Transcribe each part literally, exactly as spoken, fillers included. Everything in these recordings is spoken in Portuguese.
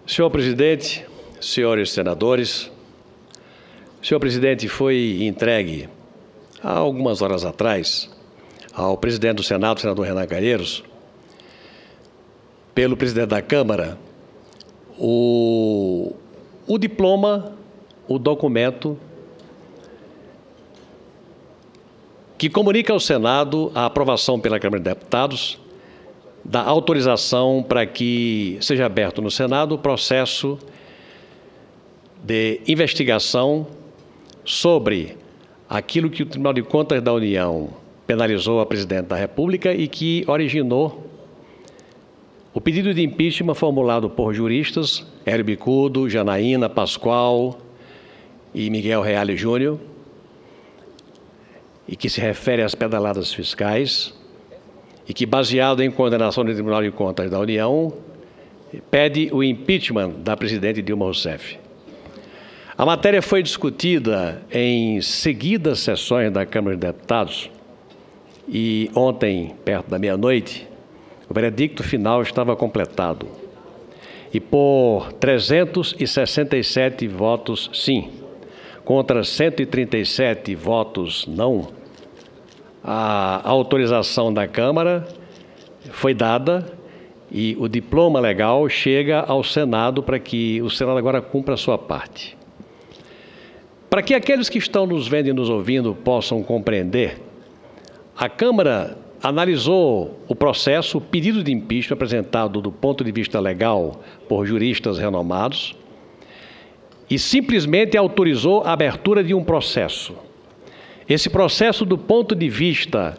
Senhor presidente, senhores senadores, senhor presidente, foi entregue há algumas horas atrás ao presidente do Senado, senador Renan Calheiros, pelo presidente da Câmara, o, o diploma, o documento que comunica ao Senado a aprovação pela Câmara de Deputados da autorização para que seja aberto no Senado o processo de investigação sobre aquilo que o Tribunal de Contas da União penalizou a presidente da República e que originou o pedido de impeachment formulado por juristas Hélio Bicudo, Janaína Pascoal e Miguel Reale Júnior, e que se refere às pedaladas fiscais, e que, baseado em condenação do Tribunal de Contas da União, pede o impeachment da presidente Dilma Rousseff. A matéria foi discutida em seguidas sessões da Câmara de Deputados e ontem, perto da meia-noite, o veredicto final estava completado. E por trezentos e sessenta e sete votos sim, contra cento e trinta e sete votos não, a autorização da Câmara foi dada e o diploma legal chega ao Senado para que o Senado agora cumpra a sua parte. Para que aqueles que estão nos vendo e nos ouvindo possam compreender, a Câmara analisou o processo, o pedido de impeachment apresentado do ponto de vista legal por juristas renomados e simplesmente autorizou a abertura de um processo. Esse processo, do ponto de vista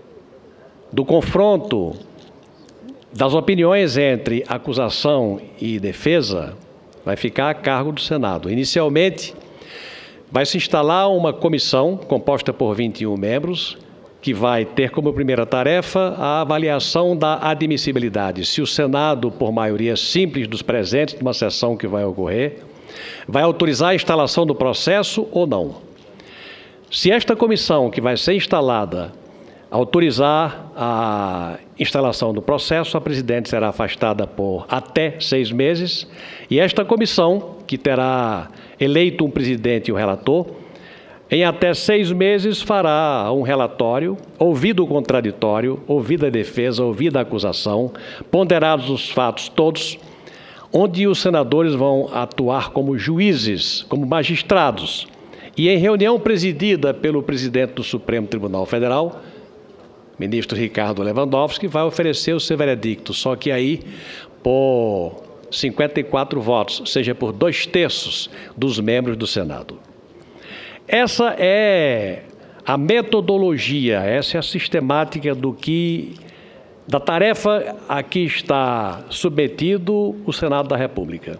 do confronto das opiniões entre acusação e defesa, vai ficar a cargo do Senado. Inicialmente, vai se instalar uma comissão composta por vinte e um membros, que vai ter como primeira tarefa a avaliação da admissibilidade. Se o Senado, por maioria simples dos presentes, numa sessão que vai ocorrer, vai autorizar a instalação do processo ou não. Se esta comissão, que vai ser instalada, autorizar a instalação do processo, a presidente será afastada por até seis meses e esta comissão, que terá eleito um presidente e um relator, em até seis meses fará um relatório, ouvido o contraditório, ouvida a defesa, ouvida a acusação, ponderados os fatos todos, onde os senadores vão atuar como juízes, como magistrados, e em reunião presidida pelo presidente do Supremo Tribunal Federal, ministro Ricardo Lewandowski, vai oferecer o seu veredicto, só que aí por cinquenta e quatro votos, ou seja, por dois terços dos membros do Senado. Essa é a metodologia, essa é a sistemática do que, da tarefa a que está submetido o Senado da República.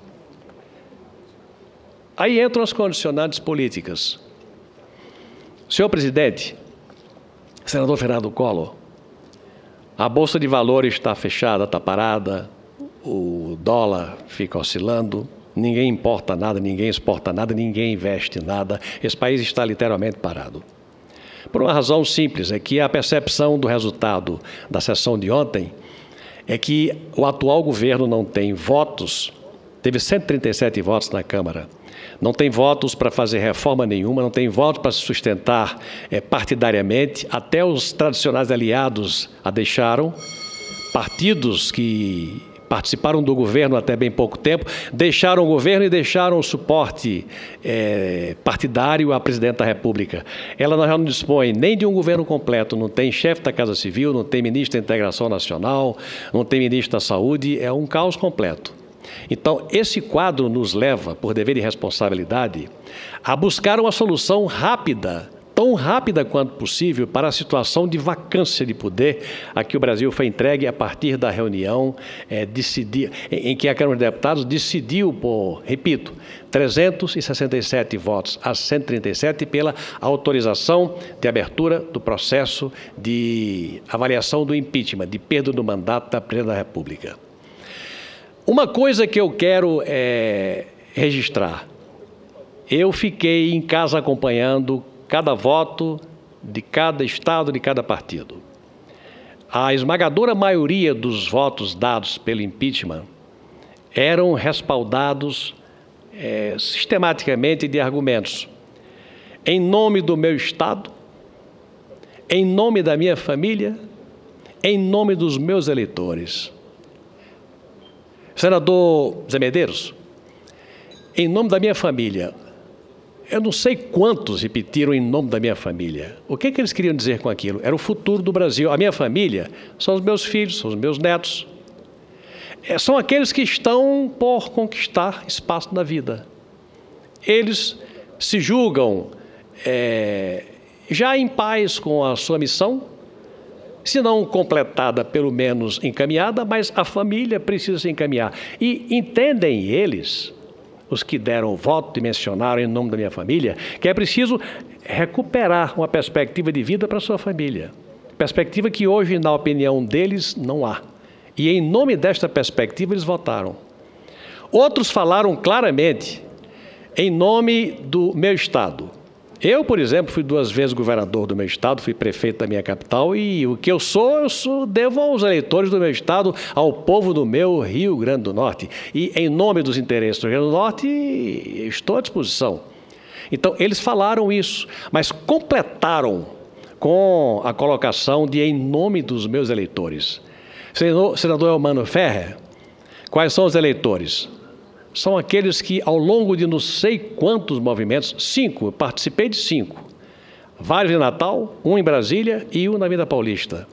Aí entram as condicionantes políticas. Senhor presidente, senador Fernando Collor, a Bolsa de Valores está fechada, está parada, o dólar fica oscilando, ninguém importa nada, ninguém exporta nada, ninguém investe nada, esse país está literalmente parado. Por uma razão simples, é que a percepção do resultado da sessão de ontem é que o atual governo não tem votos, teve cento e trinta e sete votos na Câmara, não tem votos para fazer reforma nenhuma, não tem votos para se sustentar é, partidariamente, até os tradicionais aliados a deixaram, partidos que participaram do governo até bem pouco tempo, deixaram o governo e deixaram o suporte é, partidário à presidente da República. Ela não dispõe nem de um governo completo, não tem chefe da Casa Civil, não tem ministro da Integração Nacional, não tem ministro da Saúde, é um caos completo. Então, esse quadro nos leva, por dever e responsabilidade, a buscar uma solução rápida, tão rápida quanto possível, para a situação de vacância de poder a que o Brasil foi entregue a partir da reunião é, decidir, em, em que a Câmara de Deputados decidiu por, repito, trezentos e sessenta e sete votos a cento e trinta e sete pela autorização de abertura do processo de avaliação do impeachment, de perda do mandato da presidente da República. Uma coisa que eu quero é, registrar, eu fiquei em casa acompanhando cada voto de cada estado, de cada partido. A esmagadora maioria dos votos dados pelo impeachment eram respaldados é, sistematicamente de argumentos. Em nome do meu Estado, em nome da minha família, em nome dos meus eleitores. Senador Zé Medeiros, em nome da minha família, eu não sei quantos repetiram em nome da minha família. O que, que eles queriam dizer com aquilo? Era o futuro do Brasil. A minha família são os meus filhos, são os meus netos. É, são aqueles que estão por conquistar espaço na vida. Eles se julgam é, já em paz com a sua missão, se não completada, pelo menos encaminhada, mas a família precisa se encaminhar. E entendem eles, os que deram o voto e mencionaram em nome da minha família, que é preciso recuperar uma perspectiva de vida para a sua família. Perspectiva que hoje, na opinião deles, não há. E em nome desta perspectiva eles votaram. Outros falaram claramente em nome do meu Estado. Eu, por exemplo, fui duas vezes governador do meu Estado, fui prefeito da minha capital e o que eu sou, eu sou, devo aos eleitores do meu Estado, ao povo do meu Rio Grande do Norte. E em nome dos interesses do Rio Grande do Norte, estou à disposição. Então, eles falaram isso, mas completaram com a colocação de em nome dos meus eleitores. Senador, senador Elmano Ferrer, quais são os eleitores? São aqueles que, ao longo de não sei quantos movimentos, cinco, eu participei de cinco, vários em Natal, um em Brasília e um na Avenida Paulista.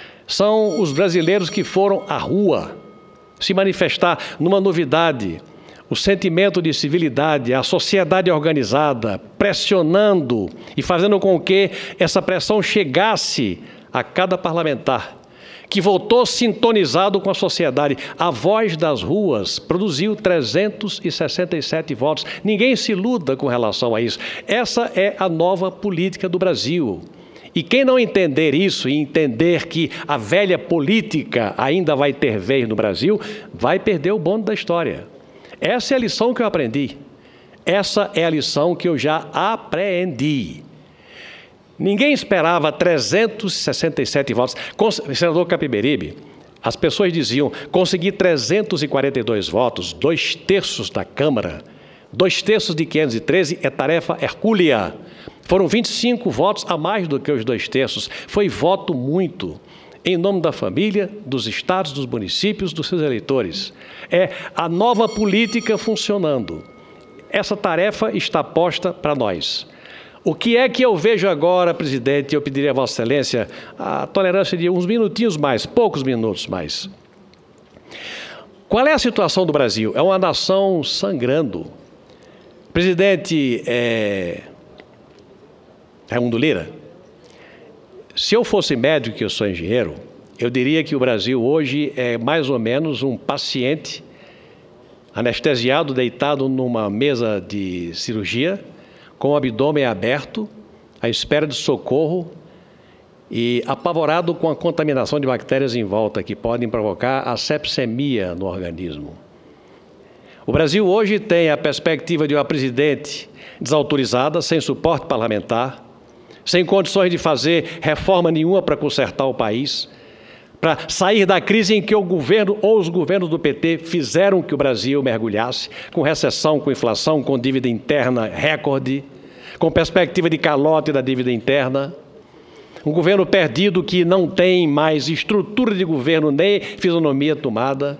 São os brasileiros que foram à rua se manifestar numa novidade, o sentimento de civilidade, a sociedade organizada, pressionando e fazendo com que essa pressão chegasse a cada parlamentar, que votou sintonizado com a sociedade. A Voz das Ruas produziu trezentos e sessenta e sete votos. Ninguém se iluda com relação a isso. Essa é a nova política do Brasil. E quem não entender isso e entender que a velha política ainda vai ter vez no Brasil, vai perder o bonde da história. Essa é a lição que eu aprendi. Essa é a lição que eu já aprendi. Ninguém esperava trezentos e sessenta e sete votos. Senador Capiberibe, as pessoas diziam, conseguir trezentos e quarenta e dois votos, dois terços da Câmara, dois terços de quinhentos e treze é tarefa hercúlea. Foram vinte e cinco votos a mais do que os dois terços. Foi voto muito, em nome da família, dos estados, dos municípios, dos seus eleitores. É a nova política funcionando. Essa tarefa está posta para nós. O que é que eu vejo agora, presidente, eu pediria a Vossa Excelência a tolerância de uns minutinhos mais, poucos minutos mais. Qual é a situação do Brasil? É uma nação sangrando. Presidente é... Raimundo Lira, se eu fosse médico, que eu sou engenheiro, eu diria que o Brasil hoje é mais ou menos um paciente anestesiado, deitado numa mesa de cirurgia, com o abdômen aberto, à espera de socorro e apavorado com a contaminação de bactérias em volta que podem provocar a sepsemia no organismo. O Brasil hoje tem a perspectiva de uma presidente desautorizada, sem suporte parlamentar, sem condições de fazer reforma nenhuma para consertar o país, para sair da crise em que o governo ou os governos do P T fizeram que o Brasil mergulhasse, com recessão, com inflação, com dívida interna recorde, com perspectiva de calote da dívida interna, um governo perdido que não tem mais estrutura de governo nem fisionomia tomada.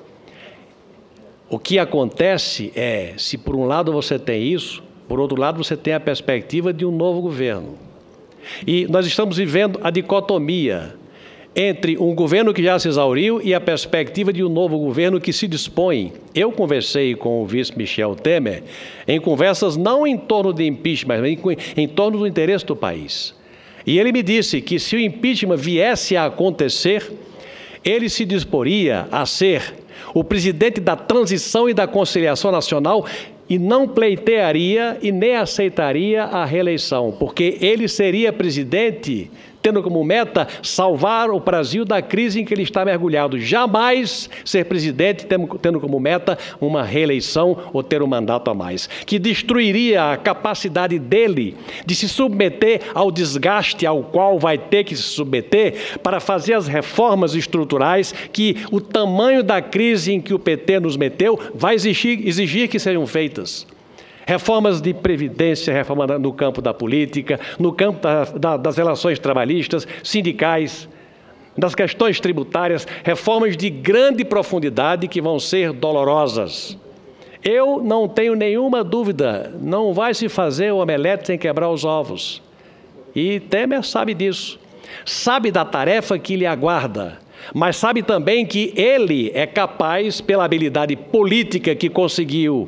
O que acontece é, se por um lado você tem isso, por outro lado você tem a perspectiva de um novo governo. E nós estamos vivendo a dicotomia entre um governo que já se exauriu e a perspectiva de um novo governo que se dispõe. Eu conversei com o vice Michel Temer em conversas não em torno de impeachment, mas em, em torno do interesse do país. E ele me disse que se o impeachment viesse a acontecer, ele se disporia a ser o presidente da transição e da conciliação nacional e não pleitearia e nem aceitaria a reeleição, porque ele seria presidente tendo como meta salvar o Brasil da crise em que ele está mergulhado. Jamais ser presidente tendo como meta uma reeleição ou ter um mandato a mais, que destruiria a capacidade dele de se submeter ao desgaste ao qual vai ter que se submeter para fazer as reformas estruturais que o tamanho da crise em que o P T nos meteu vai exigir, exigir que sejam feitas. Reformas de previdência, reforma no campo da política, no campo da, da, das relações trabalhistas, sindicais, das questões tributárias, reformas de grande profundidade que vão ser dolorosas. Eu não tenho nenhuma dúvida, não vai se fazer o omelete sem quebrar os ovos. E Temer sabe disso, sabe da tarefa que lhe aguarda, mas sabe também que ele é capaz, pela habilidade política que conseguiu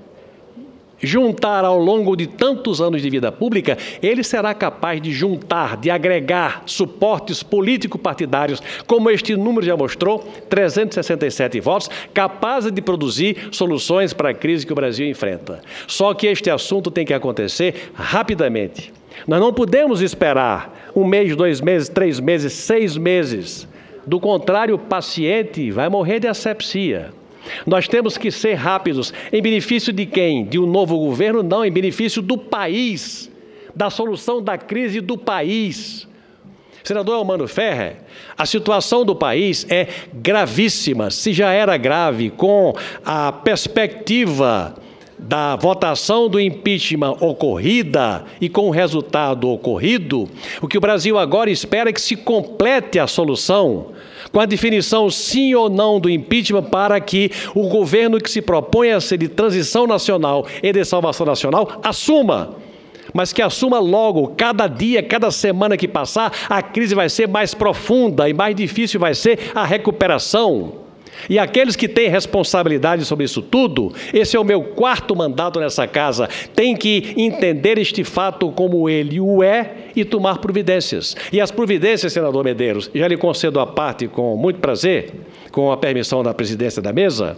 juntar ao longo de tantos anos de vida pública, ele será capaz de juntar, de agregar suportes político-partidários, como este número já mostrou, trezentos e sessenta e sete votos, capazes de produzir soluções para a crise que o Brasil enfrenta. Só que este assunto tem que acontecer rapidamente. Nós não podemos esperar um mês, dois meses, três meses, seis meses. Do contrário, o paciente vai morrer de asepsia. Nós temos que ser rápidos. Em benefício de quem? De um novo governo? Não, em benefício do país, da solução da crise do país. Senador Elmano Ferrer, a situação do país é gravíssima. Se já era grave com a perspectiva da votação do impeachment ocorrida e com o resultado ocorrido, o que o Brasil agora espera é que se complete a solução com a definição sim ou não do impeachment para que o governo que se propõe a ser de transição nacional e de salvação nacional assuma, mas que assuma logo. Cada dia, cada semana que passar, a crise vai ser mais profunda e mais difícil vai ser a recuperação. E aqueles que têm responsabilidade sobre isso tudo, esse é o meu quarto mandato nessa casa, têm que entender este fato como ele o é e tomar providências. E as providências, senador Medeiros, já lhe concedo a parte com muito prazer, com a permissão da presidência da mesa.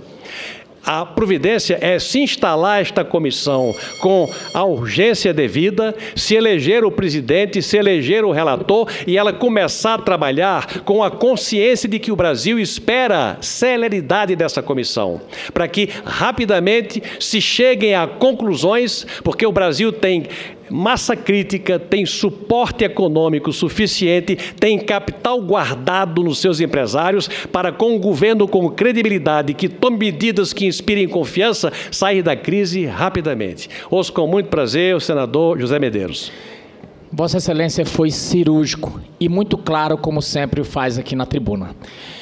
A providência é se instalar esta comissão com a urgência devida, se eleger o presidente, se eleger o relator e ela começar a trabalhar com a consciência de que o Brasil espera celeridade dessa comissão, para que rapidamente se cheguem a conclusões, porque o Brasil tem massa crítica, tem suporte econômico suficiente, tem capital guardado nos seus empresários para, com um governo com credibilidade, que tome medidas que inspirem confiança, sair da crise rapidamente. Ouço com muito prazer o senador José Medeiros. Vossa Excelência foi cirúrgico e muito claro, como sempre faz aqui na tribuna.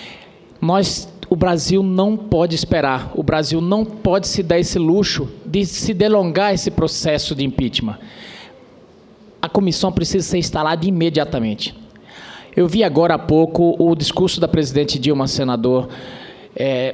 Nós, o Brasil não pode esperar, o Brasil não pode se dar esse luxo de se delongar esse processo de impeachment. A comissão precisa ser instalada imediatamente. Eu vi agora há pouco o discurso da presidente Dilma, senador. É,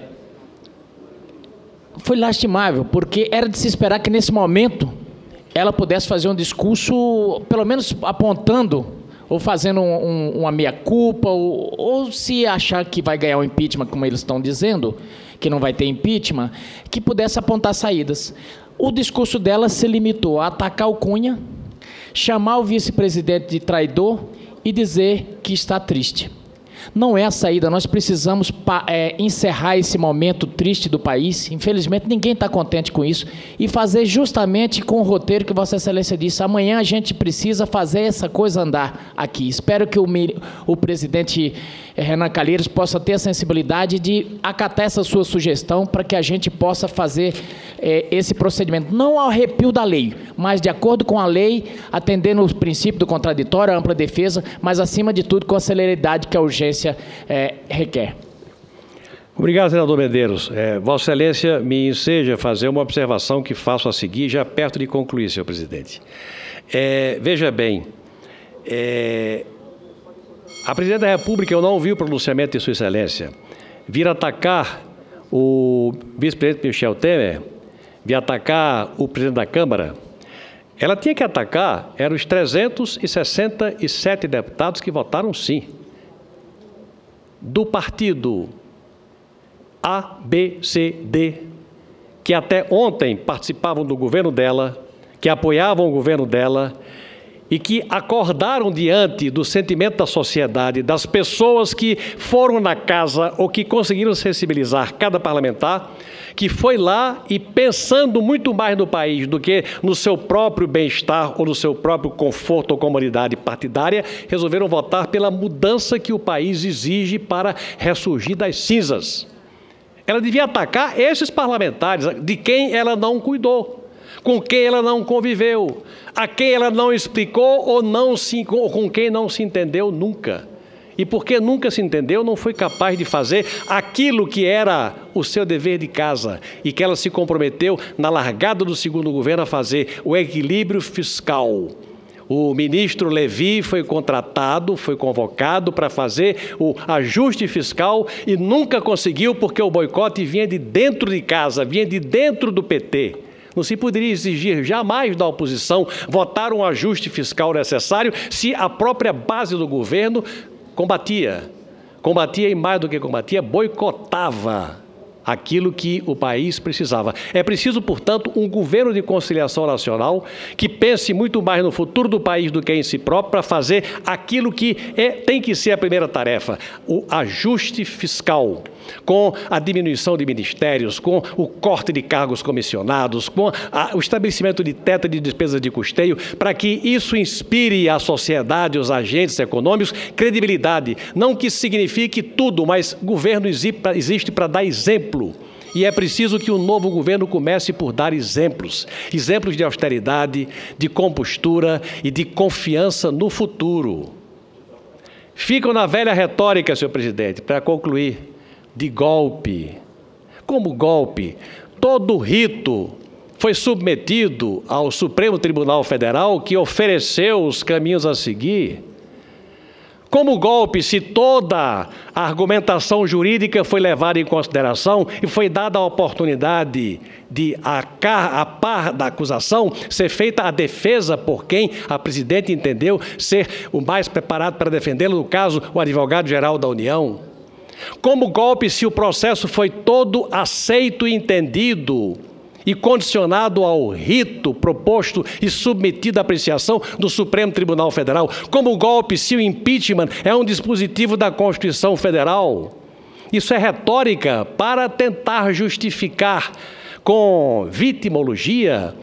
foi lastimável, porque era de se esperar que, nesse momento, ela pudesse fazer um discurso, pelo menos apontando, ou fazendo um, um, uma meia-culpa, ou, ou se achar que vai ganhar o impeachment, como eles estão dizendo, que não vai ter impeachment, que pudesse apontar saídas. O discurso dela se limitou a atacar o Cunha, chamar o vice-presidente de traidor e dizer que está triste. Não é a saída, nós precisamos é, encerrar esse momento triste do país, infelizmente ninguém está contente com isso, e fazer justamente com o roteiro que Vossa Excelência disse. Amanhã a gente precisa fazer essa coisa andar aqui. Espero que o, o presidente Renan Calheiros possa ter a sensibilidade de acatar essa sua sugestão para que a gente possa fazer é, esse procedimento, não ao arrepio da lei, mas de acordo com a lei, atendendo o princípio do contraditório, a ampla defesa, mas acima de tudo com a celeridade que a urgência É, requer. Obrigado, senador Medeiros. É, Vossa Excelência me enseja a fazer uma observação que faço a seguir, já perto de concluir, senhor presidente. É, veja bem, é, a presidente da República, eu não ouvi o pronunciamento de sua Excelência, vir atacar o vice-presidente Michel Temer, vir atacar o presidente da Câmara. Ela tinha que atacar, eram os trezentos e sessenta e sete deputados que votaram sim, do partido A, B, C, D, que até ontem participavam do governo dela, que apoiavam o governo dela e que acordaram diante do sentimento da sociedade, das pessoas que foram na casa ou que conseguiram sensibilizar cada parlamentar, que foi lá e, pensando muito mais no país do que no seu próprio bem-estar ou no seu próprio conforto ou comodidade partidária, resolveram votar pela mudança que o país exige para ressurgir das cinzas. Ela devia atacar esses parlamentares de quem ela não cuidou, com quem ela não conviveu, a quem ela não explicou ou, não se, ou com quem não se entendeu nunca. E porque nunca se entendeu, não foi capaz de fazer aquilo que era o seu dever de casa e que ela se comprometeu na largada do segundo governo a fazer, o equilíbrio fiscal. O ministro Levi foi contratado, foi convocado para fazer o ajuste fiscal e nunca conseguiu porque o boicote vinha de dentro de casa, vinha de dentro do P T. Não se poderia exigir jamais da oposição votar um ajuste fiscal necessário se a própria base do governo combatia. Combatia e mais do que combatia, boicotava aquilo que o país precisava. É preciso, portanto, um governo de conciliação nacional que pense muito mais no futuro do país do que em si próprio para fazer aquilo que é, tem que ser a primeira tarefa, o ajuste fiscal, com a diminuição de ministérios, com o corte de cargos comissionados, com a, o estabelecimento de teto de despesas de custeio, para que isso inspire a sociedade, os agentes econômicos, credibilidade. Não que signifique tudo, mas governo existe para dar exemplo. E é preciso que o novo governo comece por dar exemplos. Exemplos de austeridade, de compostura e de confiança no futuro. Ficam na velha retórica, senhor presidente, para concluir, de golpe. Como golpe, todo rito foi submetido ao Supremo Tribunal Federal, que ofereceu os caminhos a seguir. Como golpe, se toda a argumentação jurídica foi levada em consideração e foi dada a oportunidade de, a, a par da acusação, ser feita a defesa por quem a presidente entendeu ser o mais preparado para defendê-lo, no caso, o advogado-geral da União. Como golpe, se o processo foi todo aceito e entendido e condicionado ao rito proposto e submetido à apreciação do Supremo Tribunal Federal. Como golpe, se o impeachment é um dispositivo da Constituição Federal. Isso é retórica para tentar justificar com vitimologia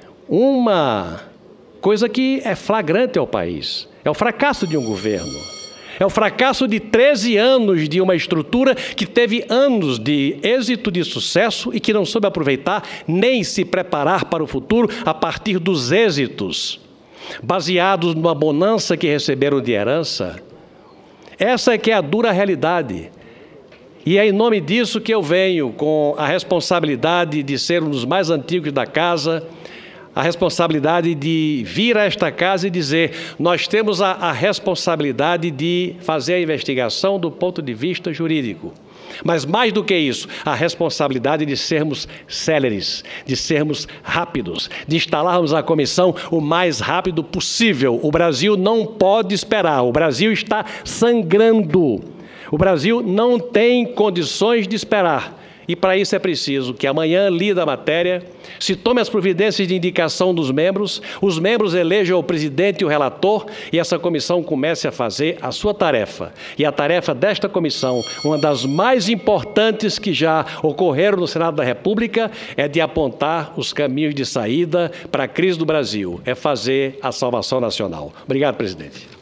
uma coisa que é flagrante ao país. É o fracasso de um governo. É o fracasso de treze anos de uma estrutura que teve anos de êxito, de sucesso e que não soube aproveitar nem se preparar para o futuro a partir dos êxitos, baseados numa bonança que receberam de herança. Essa é que é a dura realidade. E é em nome disso que eu venho com a responsabilidade de ser um dos mais antigos da casa, a responsabilidade de vir a esta casa e dizer, nós temos a, a responsabilidade de fazer a investigação do ponto de vista jurídico. Mas mais do que isso, a responsabilidade de sermos céleres, de sermos rápidos, de instalarmos a comissão o mais rápido possível. O Brasil não pode esperar, o Brasil está sangrando. O Brasil não tem condições de esperar. E para isso é preciso que amanhã, lida a matéria, se tome as providências de indicação dos membros, os membros elejam o presidente e o relator e essa comissão comece a fazer a sua tarefa. E a tarefa desta comissão, uma das mais importantes que já ocorreram no Senado da República, é de apontar os caminhos de saída para a crise do Brasil, é fazer a salvação nacional. Obrigado, presidente.